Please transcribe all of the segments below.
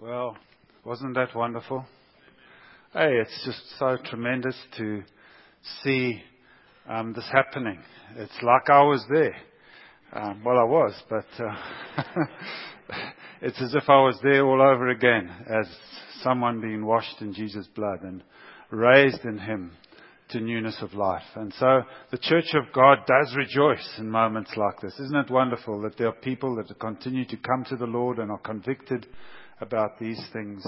Well, wasn't that wonderful? Hey, it's just so tremendous to see this happening. It's like I was there. Well, I was, but it's as if I was there all over again as someone being washed in Jesus' blood and raised in Him to newness of life. And so the Church of God does rejoice in moments like this. Isn't it wonderful that there are people that continue to come to the Lord and are convicted about these things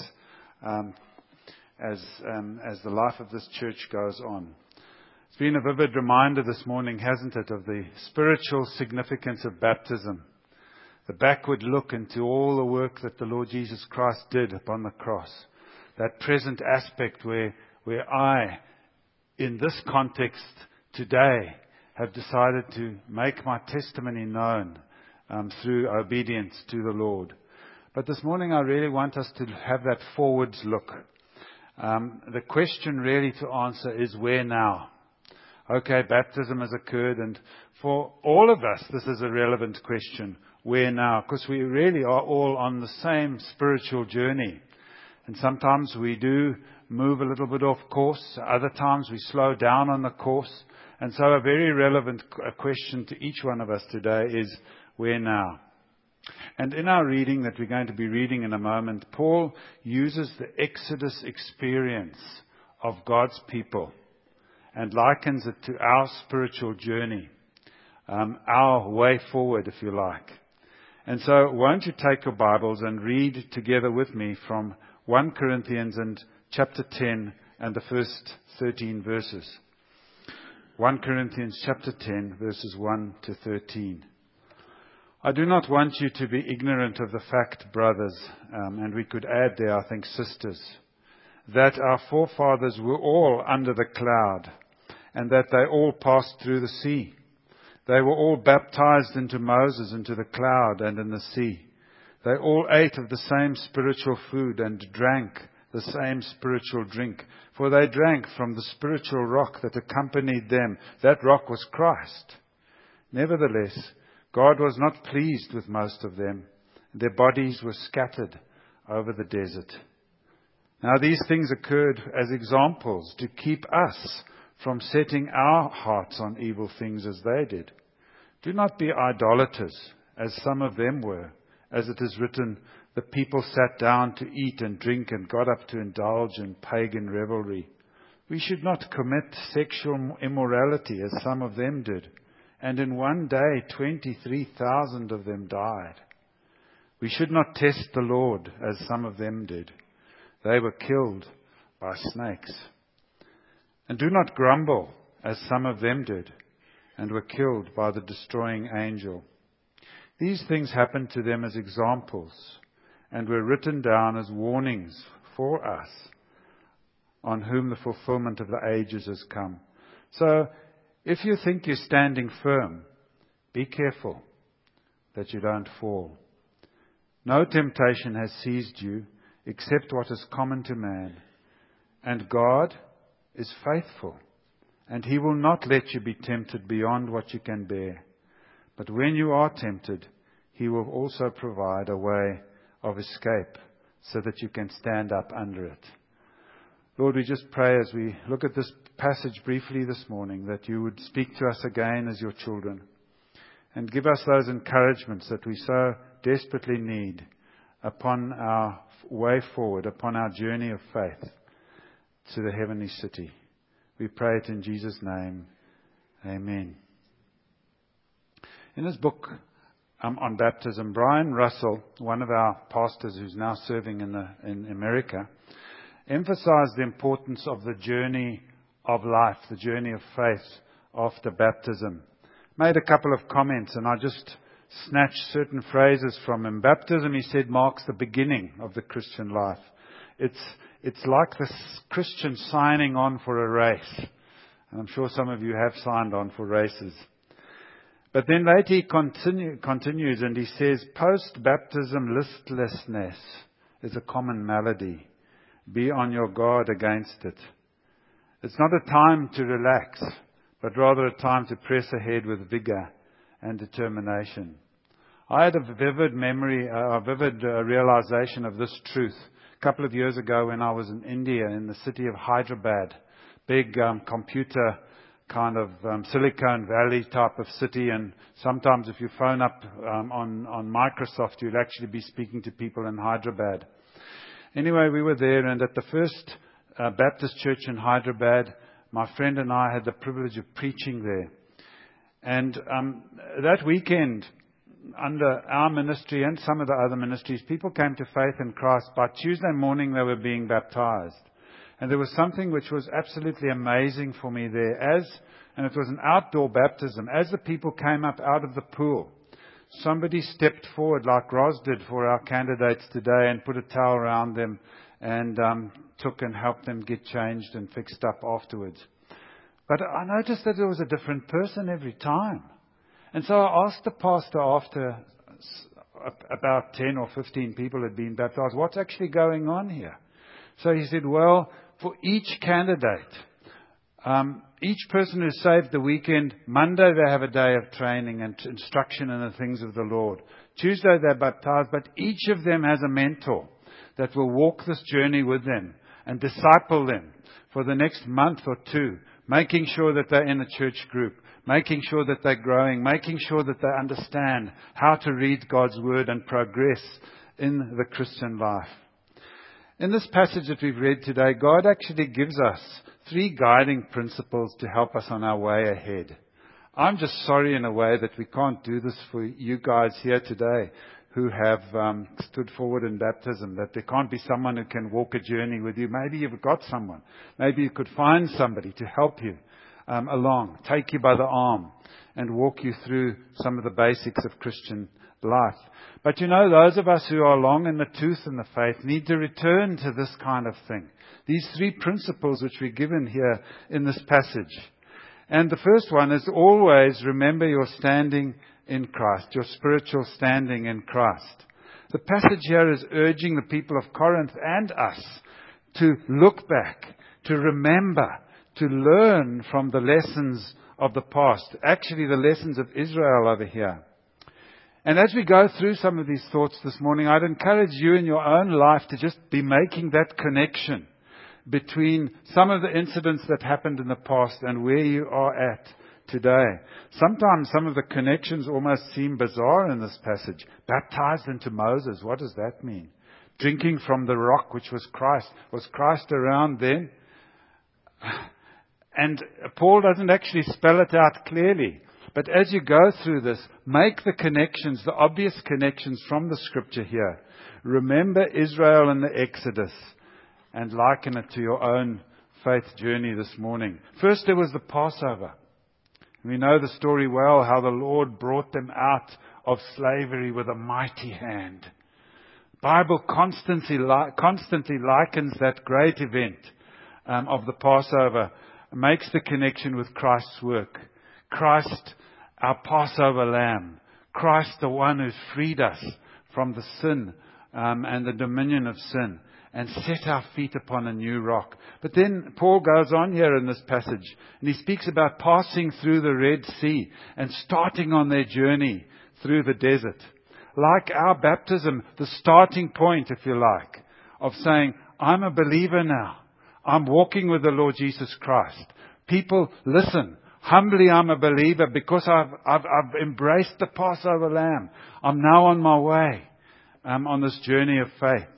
as the life of this church goes on. It's been a vivid reminder this morning, hasn't it, of the spiritual significance of baptism. The backward look into all the work that the Lord Jesus Christ did upon the cross. That present aspect where I, in this context today, have decided to make my testimony known through obedience to the Lord. But this morning I really want us to have that forwards look. The question really to answer is where now? Okay, baptism has occurred, and for all of us this is a relevant question. Where now? Because we really are all on the same spiritual journey. And sometimes we do move a little bit off course. Other times we slow down on the course. And so a very relevant question to each one of us today is where now? And in our reading that we're going to be reading in a moment, Paul uses the Exodus experience of God's people and likens it to our spiritual journey, our way forward, if you like. And so won't you take your Bibles and read together with me from 1 Corinthians and chapter 10 and the first 13 verses. 1 Corinthians chapter 10 verses 1 to 13. I do not want you to be ignorant of the fact, brothers, and we could add there, I think, sisters, that our forefathers were all under the cloud, and that they all passed through the sea. They were all baptized into Moses, into the cloud and in the sea. They all ate of the same spiritual food and drank the same spiritual drink, for they drank from the spiritual rock that accompanied them. That rock was Christ. Nevertheless, God was not pleased with most of them. Their bodies were scattered over the desert. Now these things occurred as examples to keep us from setting our hearts on evil things as they did. Do not be idolaters, as some of them were. As it is written, the people sat down to eat and drink and got up to indulge in pagan revelry. We should not commit sexual immorality, as some of them did. And in one day, 23,000 of them died. We should not test the Lord, as some of them did. They were killed by snakes. And do not grumble, as some of them did, and were killed by the destroying angel. These things happened to them as examples, and were written down as warnings for us, on whom the fulfillment of the ages has come. So, if you think you're standing firm, be careful that you don't fall. No temptation has seized you except what is common to man. And God is faithful, and He will not let you be tempted beyond what you can bear. But when you are tempted, He will also provide a way of escape so that you can stand up under it. Lord, we just pray as we look at this passage briefly this morning that you would speak to us again as your children and give us those encouragements that we so desperately need upon our way forward, upon our journey of faith to the heavenly city. We pray it in Jesus' name. Amen. In his book on baptism, Brian Russell, one of our pastors who's now serving in America, emphasized the importance of the journey of life, the journey of faith after baptism. Made a couple of comments, and I just snatched certain phrases from him. Baptism, he said, marks the beginning of the Christian life. It's like this Christian signing on for a race. And I'm sure some of you have signed on for races. But then later he continues and he says, post-baptism listlessness is a common malady. Be on your guard against it. It's not a time to relax, but rather a time to press ahead with vigor and determination. I had a vivid memory, a vivid realization of this truth a couple of years ago when I was in India, in the city of Hyderabad. Big computer kind of Silicon Valley type of city, and sometimes if you phone up on Microsoft, you'll actually be speaking to people in Hyderabad. Anyway, we were there, and at the First Baptist Church in Hyderabad, my friend and I had the privilege of preaching there. And that weekend, under our ministry and some of the other ministries, people came to faith in Christ. By Tuesday morning, they were being baptized. And there was something which was absolutely amazing for me there. And it was an outdoor baptism. As the people came up out of the pool, somebody stepped forward like Roz did for our candidates today and put a towel around them and took and helped them get changed and fixed up afterwards. But I noticed that there was a different person every time. And so I asked the pastor after about 10 or 15 people had been baptized, what's actually going on here? So he said, well, for each candidate, each person who's saved the weekend, Monday they have a day of training and instruction in the things of the Lord. Tuesday they're baptized, but each of them has a mentor that will walk this journey with them and disciple them for the next month or two, making sure that they're in a church group, making sure that they're growing, making sure that they understand how to read God's Word and progress in the Christian life. In this passage that we've read today, God actually gives us 3 guiding principles to help us on our way ahead. I'm just sorry in a way that we can't do this for you guys here today who have stood forward in baptism, that there can't be someone who can walk a journey with you. Maybe you've got someone. Maybe you could find somebody to help you along, take you by the arm and walk you through some of the basics of Christian life. But you know, those of us who are long in the tooth in the faith need to return to this kind of thing. These 3 principles which we're given here in this passage. And the first one is always remember your standing in Christ, your spiritual standing in Christ. The passage here is urging the people of Corinth and us to look back, to remember, to learn from the lessons of the past. Actually, the lessons of Israel over here. And as we go through some of these thoughts this morning, I'd encourage you in your own life to just be making that connection between some of the incidents that happened in the past and where you are at today. Sometimes some of the connections almost seem bizarre in this passage. Baptized into Moses, what does that mean? Drinking from the rock, which was Christ. Was Christ around then? And Paul doesn't actually spell it out clearly. But as you go through this, make the connections, the obvious connections from the scripture here. Remember Israel and the Exodus and liken it to your own faith journey this morning. First, there was the Passover. We know the story well, how the Lord brought them out of slavery with a mighty hand. The Bible constantly likens that great event of the Passover, makes the connection with Christ's work. Christ, our Passover lamb. Christ, the one who's freed us from the sin and the dominion of sin and set our feet upon a new rock. But then Paul goes on here in this passage and he speaks about passing through the Red Sea and starting on their journey through the desert. Like our baptism, the starting point, if you like, of saying, I'm a believer now. I'm walking with the Lord Jesus Christ. People, listen. Humbly, I'm a believer because I've embraced the Passover lamb. I'm now on my way on this journey of faith.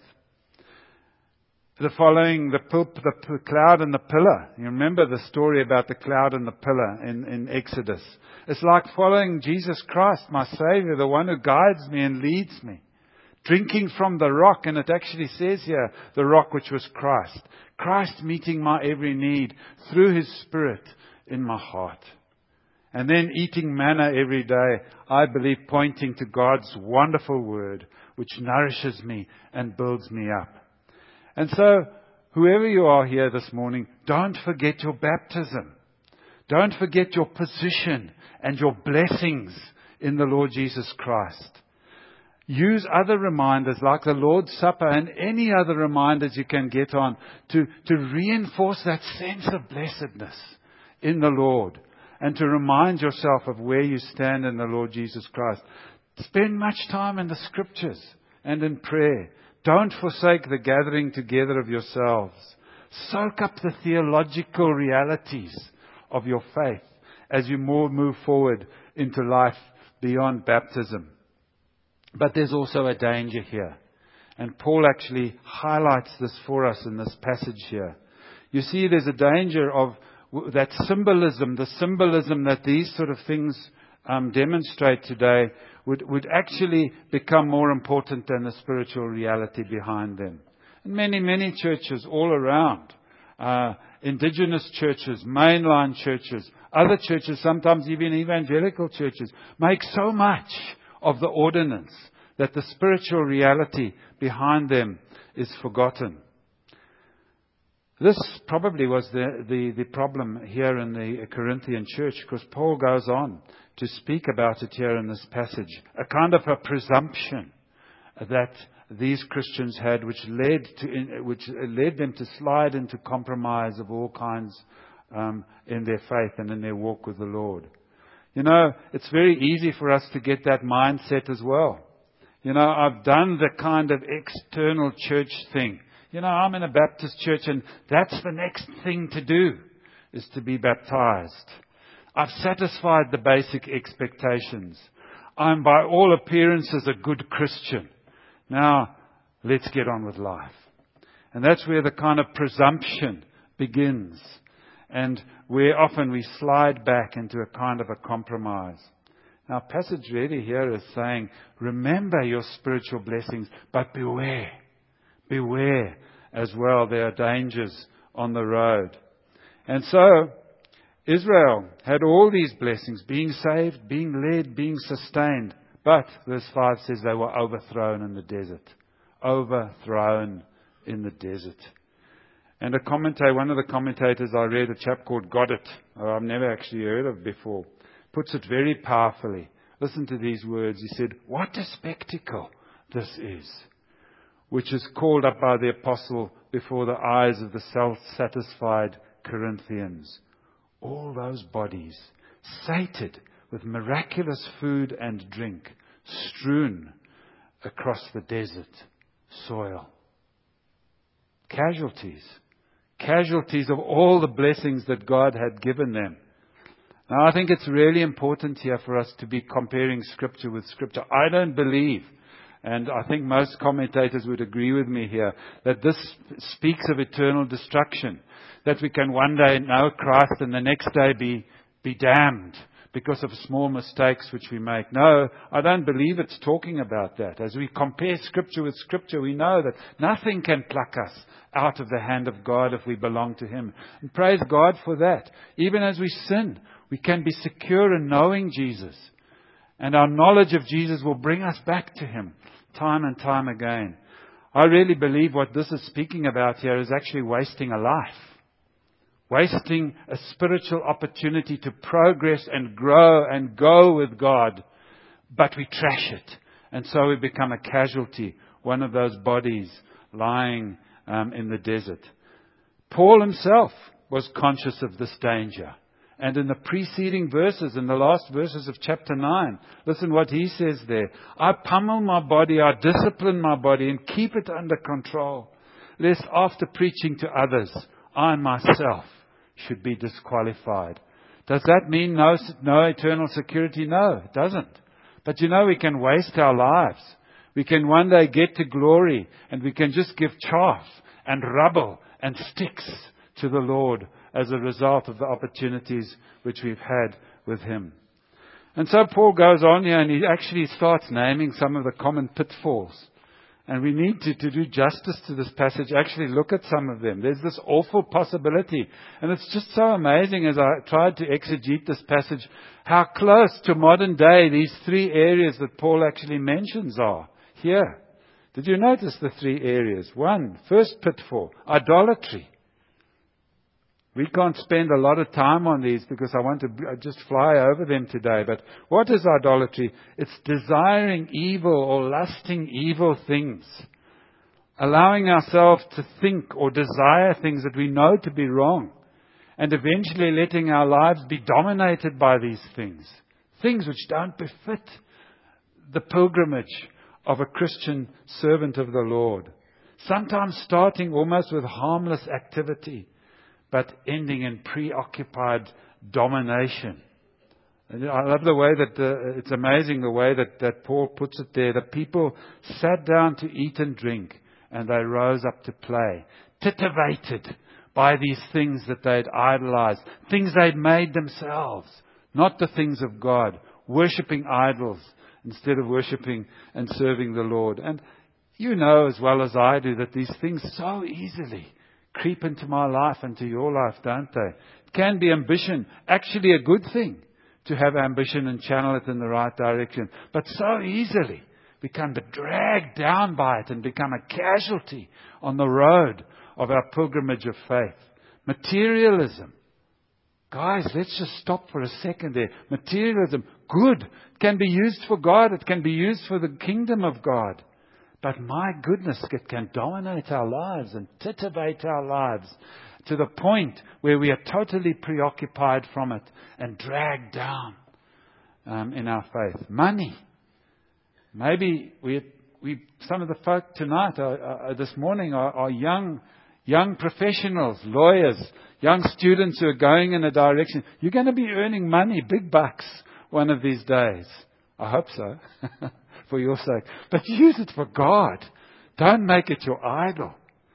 The following, the cloud and the pillar. You remember the story about the cloud and the pillar in Exodus. It's like following Jesus Christ, my Savior, the one who guides me and leads me. Drinking from the rock, and it actually says here, the rock which was Christ. Christ meeting my every need through His Spirit in my heart. And then eating manna every day, I believe pointing to God's wonderful word, which nourishes me and builds me up. And so, whoever you are here this morning, don't forget your baptism. Don't forget your position and your blessings in the Lord Jesus Christ. Use other reminders like the Lord's Supper and any other reminders you can get on to reinforce that sense of blessedness in the Lord and to remind yourself of where you stand in the Lord Jesus Christ. Spend much time in the Scriptures and in prayer. Don't forsake the gathering together of yourselves. Soak up the theological realities of your faith as you move forward into life beyond baptism. But there's also a danger here. And Paul actually highlights this for us in this passage here. You see, there's a danger of that symbolism, the symbolism that these sort of things demonstrate today would actually become more important than the spiritual reality behind them. And many churches all around, indigenous churches, mainline churches, other churches, sometimes even evangelical churches, make so much of the ordinance that the spiritual reality behind them is forgotten. This probably was the problem here in the Corinthian church, because Paul goes on to speak about it here in this passage. A kind of a presumption that these Christians had, which led them to slide into compromise of all kinds in their faith and in their walk with the Lord. You know, it's very easy for us to get that mindset as well. You know, I've done the kind of external church thing. You know, I'm in a Baptist church and that's the next thing to do, is to be baptized. I've satisfied the basic expectations. I'm by all appearances a good Christian. Now, let's get on with life. And that's where the kind of presumption begins. And where often we slide back into a kind of a compromise. Now, passage really here is saying, remember your spiritual blessings, but beware. Beware as well. There are dangers on the road. And so, Israel had all these blessings, being saved, being led, being sustained. But, verse 5 says, they were overthrown in the desert. Overthrown in the desert. And one of the commentators I read, a chap called Goddard, who I've never actually heard of before, puts it very powerfully. Listen to these words. He said, what a spectacle this is, which is called up by the apostle before the eyes of the self-satisfied Corinthians. All those bodies, sated with miraculous food and drink, strewn across the desert soil. Casualties of all the blessings that God had given them. Now, I think it's really important here for us to be comparing Scripture with Scripture. I don't believe, and I think most commentators would agree with me here, that this speaks of eternal destruction. That we can one day know Christ and the next day be damned because of small mistakes which we make. No, I don't believe it's talking about that. As we compare Scripture with Scripture, we know that nothing can pluck us out of the hand of God if we belong to Him. And praise God for that. Even as we sin, we can be secure in knowing Jesus. And our knowledge of Jesus will bring us back to Him time and time again. I really believe what this is speaking about here is actually wasting a life. Wasting a spiritual opportunity to progress and grow and go with God. But we trash it. And so we become a casualty. One of those bodies lying in the desert. Paul himself was conscious of this danger. And in the preceding verses, in the last verses of chapter 9, listen what he says there. I pummel my body, I discipline my body and keep it under control, lest after preaching to others, I myself should be disqualified. Does that mean no eternal security? No, it doesn't. But you know, we can waste our lives. We can one day get to glory and we can just give chaff and rubble and sticks to the Lord as a result of the opportunities which we've had with Him. And so Paul goes on here and he actually starts naming some of the common pitfalls. And we need to do justice to this passage, actually look at some of them. There's this awful possibility. And it's just so amazing as I tried to exegete this passage, how close to modern day these three areas that Paul actually mentions are here. Did you notice the three areas? One, first pitfall, idolatry. We can't spend a lot of time on these because I want to just fly over them today. But what is idolatry? It's desiring evil or lusting evil things. Allowing ourselves to think or desire things that we know to be wrong. And eventually letting our lives be dominated by these things. Things which don't befit the pilgrimage of a Christian servant of the Lord. Sometimes starting almost with harmless activity, but ending in preoccupied domination. And I love the way that it's amazing the way that Paul puts it there. The people sat down to eat and drink, and they rose up to play, titivated by these things that they'd idolized, things they'd made themselves, not the things of God, worshipping idols instead of worshipping and serving the Lord. And you know as well as I do that these things so easily creep into my life and to your life, don't they? It can be ambition, actually a good thing to have ambition and channel it in the right direction, but so easily we can be dragged down by it and become a casualty on the road of our pilgrimage of faith. Materialism. Guys, let's just stop for a second there. Materialism, good. It can be used for God. It can be used for the kingdom of God. But my goodness, it can dominate our lives and titivate our lives to the point where we are totally preoccupied from it and dragged down in our faith. Money. Maybe some of the folk tonight, this morning, are young professionals, lawyers, young students who are going in a direction. You're going to be earning money, big bucks, one of these days. I hope so, for your sake. But use it for God. Don't make it your idol.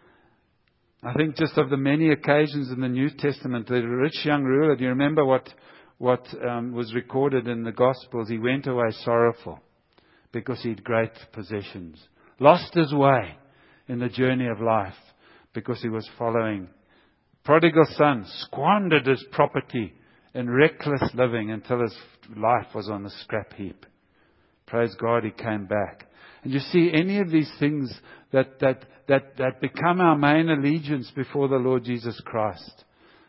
I think just of the many occasions in the New Testament, the rich young ruler, do you remember what was recorded in the Gospels? He went away sorrowful because he had great possessions. Lost his way in the journey of life because he was following. Prodigal son squandered his property in reckless living until his life was on the scrap heap. Praise God, he came back. And you see, any of these things that become our main allegiance before the Lord Jesus Christ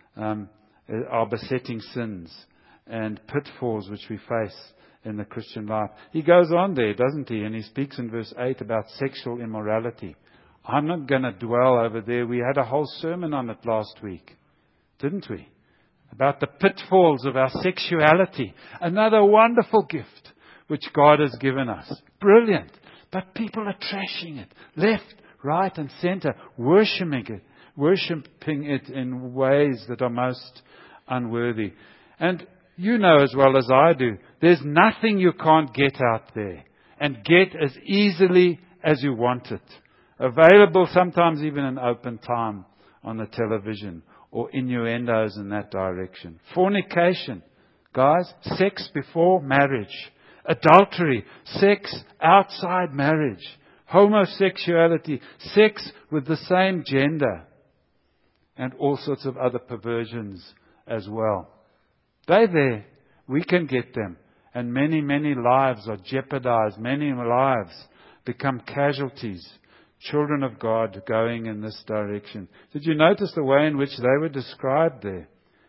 are besetting sins and pitfalls which we face in the Christian life. He goes on there, doesn't he? And he speaks in verse 8 about sexual immorality. I'm not going to dwell over there. We had a whole sermon on it last week, didn't we? About the pitfalls of our sexuality. Another wonderful gift which God has given us. Brilliant. But people are trashing it. Left, right and center. Worshipping it in ways that are most unworthy. And you know as well as I do, there's nothing you can't get out there and get as easily as you want it. Available sometimes even in open time on the television or innuendos in that direction. Fornication. Guys, sex before marriage. Adultery. Sex outside marriage. Homosexuality. Sex with the same gender. And all sorts of other perversions as well. They're there. We can get them. And many, many lives are jeopardized. Many lives become casualties. Children of God going in this direction. Did you notice the way in which they were described there?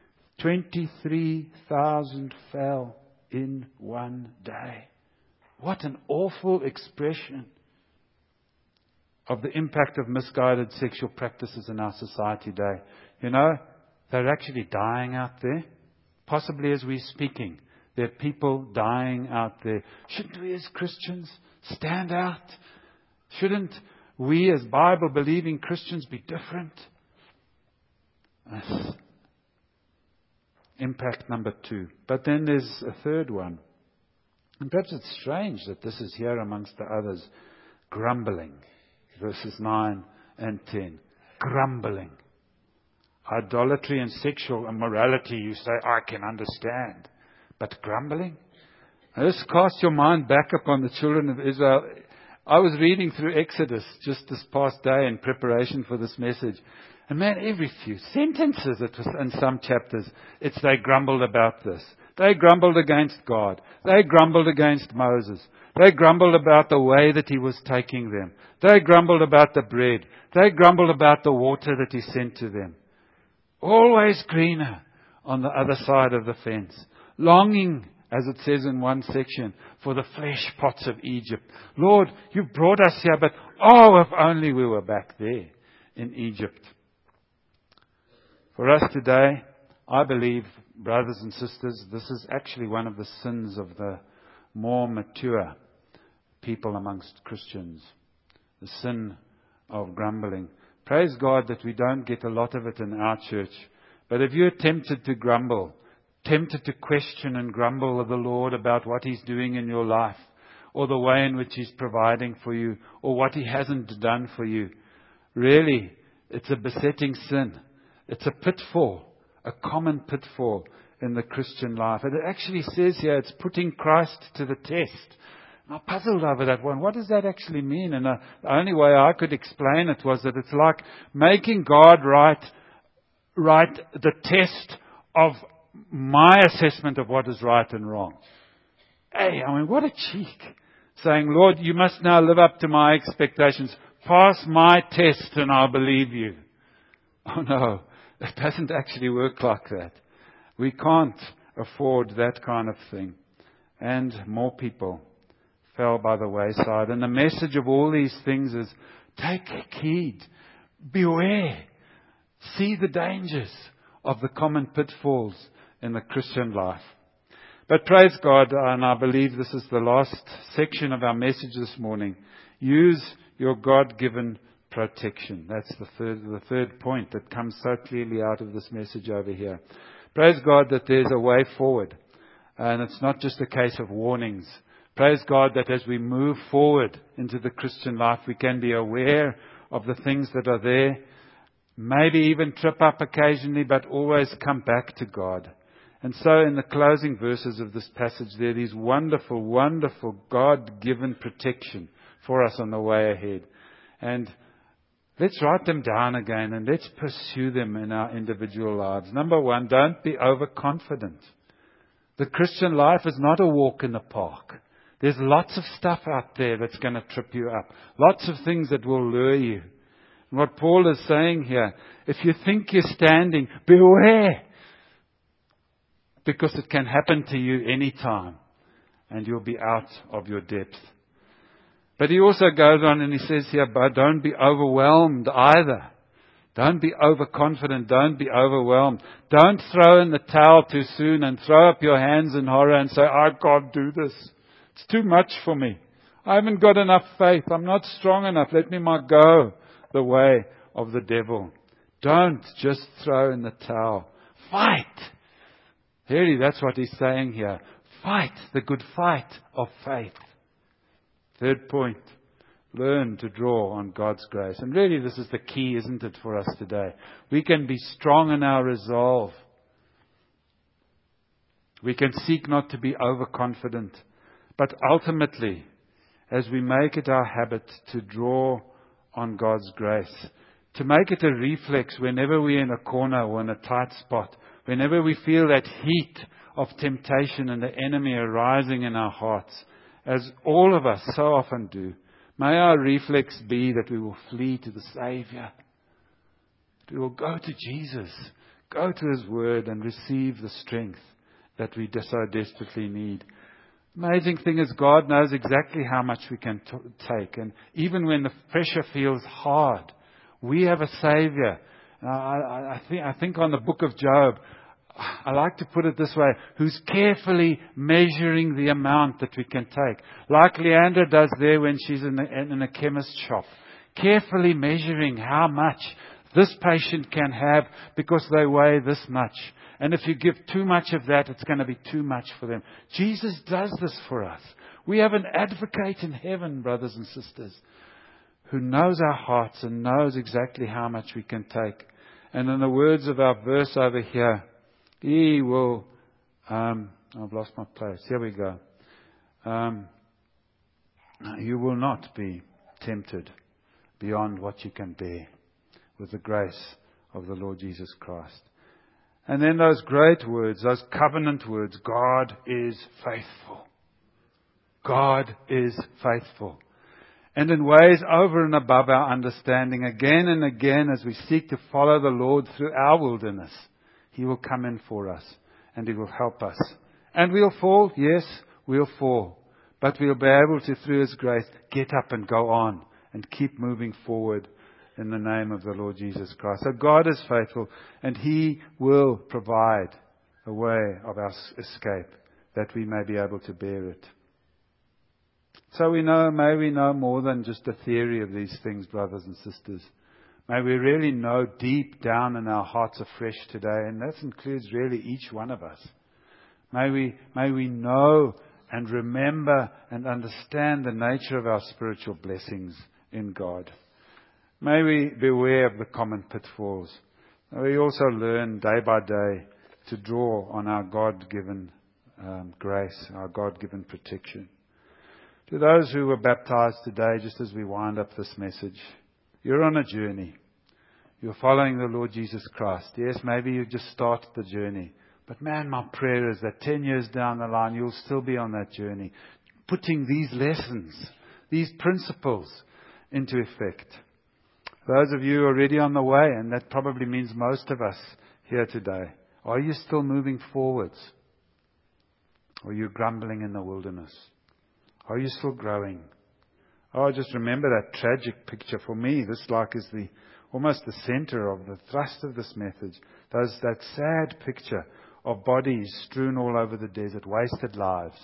23,000 fell in one day. What an awful expression of the impact of misguided sexual practices in our society today. You know, they're actually dying out there. Possibly as we're speaking, there are people dying out there. Shouldn't we as Christians stand out? Shouldn't we as Bible-believing Christians be different? Impact number 2. But then there's a third one. And perhaps it's strange that this is here amongst the others. Grumbling. Verses 9 and 10. Grumbling. Idolatry and sexual immorality, you say, I can understand. But grumbling? Now, just cast your mind back upon the children of Israel. I was reading through Exodus just this past day in preparation for this message. And man, every few sentences, it was in some chapters, it's they grumbled about this. They grumbled against God. They grumbled against Moses. They grumbled about the way that he was taking them. They grumbled about the bread. They grumbled about the water that he sent to them. Always greener on the other side of the fence. Longing, as it says in one section, for the flesh pots of Egypt. Lord, you brought us here, but if only we were back there in Egypt. For us today, I believe, brothers and sisters, this is actually one of the sins of the more mature people amongst Christians. The sin of grumbling. Praise God that we don't get a lot of it in our church. But if you're tempted to grumble, tempted to question and grumble with the Lord about what He's doing in your life, or the way in which He's providing for you, or what He hasn't done for you, really, it's a besetting sin. It's a pitfall, a common pitfall in the Christian life. And it actually says here, it's putting Christ to the test. I puzzled over that one. What does that actually mean? And the only way I could explain it was that it's like making God write the test of my assessment of what is right and wrong. Hey, I mean, what a cheek. Saying, Lord, you must now live up to my expectations. Pass my test and I'll believe you. Oh no, it doesn't actually work like that. We can't afford that kind of thing. And more people fell by the wayside. And the message of all these things is, take heed, beware, see the dangers of the common pitfalls in the Christian life. But praise God, and I believe this is the last section of our message this morning. Use your God-given protection. That's the third point that comes so clearly out of this message over here. Praise God that there's a way forward. And it's not just a case of warnings. Praise God that as we move forward into the Christian life, we can be aware of the things that are there. Maybe even trip up occasionally, but always come back to God. And so in the closing verses of this passage, there is wonderful, wonderful God-given protection for us on the way ahead. And let's write them down again and let's pursue them in our individual lives. Number one, don't be overconfident. The Christian life is not a walk in the park. There's lots of stuff out there that's going to trip you up. Lots of things that will lure you. And what Paul is saying here, if you think you're standing, beware. Because it can happen to you anytime. And you'll be out of your depth. But he also goes on and he says here, but don't be overwhelmed either. Don't be overconfident. Don't be overwhelmed. Don't throw in the towel too soon and throw up your hands in horror and say, I can't do this. It's too much for me. I haven't got enough faith. I'm not strong enough. Let me not go the way of the devil. Don't just throw in the towel. Fight. Really, that's what he's saying here. Fight the good fight of faith. Third point. Learn to draw on God's grace. And really this is the key, isn't it, for us today? We can be strong in our resolve. We can seek not to be overconfident. But ultimately, as we make it our habit to draw on God's grace, to make it a reflex whenever we're in a corner or in a tight spot, whenever we feel that heat of temptation and the enemy arising in our hearts, as all of us so often do, may our reflex be that we will flee to the Savior. We will go to Jesus, go to His Word and receive the strength that we so desperately need. Amazing thing is God knows exactly how much we can take. And even when the pressure feels hard, we have a Savior. I think on the book of Job, I like to put it this way, who's carefully measuring the amount that we can take. Like Leandra does there when she's in a chemist shop. Carefully measuring how much this patient can have because they weigh this much. And if you give too much of that, it's going to be too much for them. Jesus does this for us. We have an advocate in heaven, brothers and sisters, who knows our hearts and knows exactly how much we can take. And in the words of our verse over here, He will, I've lost my place. Here we go. You will not be tempted beyond what you can bear with the grace of the Lord Jesus Christ. And then those great words, those covenant words, God is faithful. God is faithful. And in ways over and above our understanding, again and again, as we seek to follow the Lord through our wilderness, He will come in for us and He will help us. And we'll fall, yes, we'll fall. But we'll be able to, through His grace, get up and go on and keep moving forward in the name of the Lord Jesus Christ. So God is faithful and He will provide a way of our escape that we may be able to bear it. So may we know more than just a theory of these things, brothers and sisters. May we really know deep down in our hearts afresh today, and that includes really each one of us. May we know and remember and understand the nature of our spiritual blessings in God. May we beware of the common pitfalls. May we also learn day by day to draw on our God-given grace, our God-given protection. To those who were baptized today, just as we wind up this message, you're on a journey. You're following the Lord Jesus Christ. Yes, maybe you've just started the journey. But man, my prayer is that 10 years down the line, you'll still be on that journey, putting these lessons, these principles into effect. Those of you already on the way, and that probably means most of us here today, are you still moving forwards? Or are you grumbling in the wilderness? Are you still growing? Oh, just remember that tragic picture. For me, this is almost the center of the thrust of this message. That sad picture of bodies strewn all over the desert, wasted lives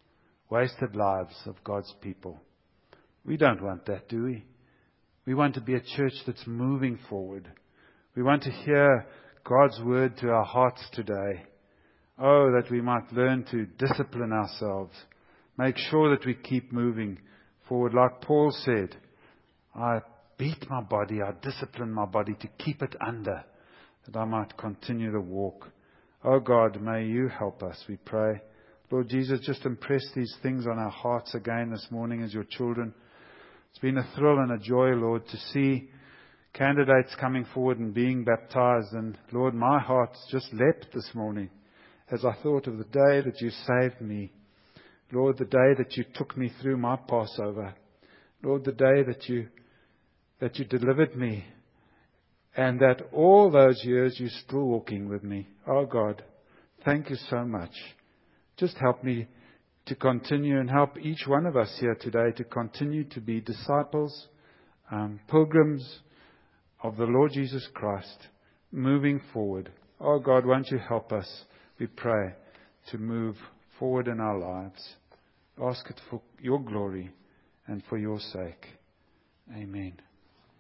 of God's people. We don't want that, do we? We want to be a church that's moving forward. We want to hear God's word to our hearts today. Oh, that we might learn to discipline ourselves. Make sure that we keep moving forward. Like Paul said, I beat my body, I discipline my body to keep it under, that I might continue the walk. Oh God, may you help us, we pray. Lord Jesus, just impress these things on our hearts again this morning as your children. It's been a thrill and a joy, Lord, to see candidates coming forward and being baptized. And Lord, my heart just leapt this morning as I thought of the day that you saved me. Lord, the day that you took me through my Passover. Lord, the day that you delivered me. And that all those years you're still walking with me. Oh God, thank you so much. Just help me to continue and help each one of us here today to continue to be disciples, pilgrims of the Lord Jesus Christ, moving forward. Oh God, won't you help us, we pray, to move forward in our lives. Ask it for your glory and for your sake. Amen.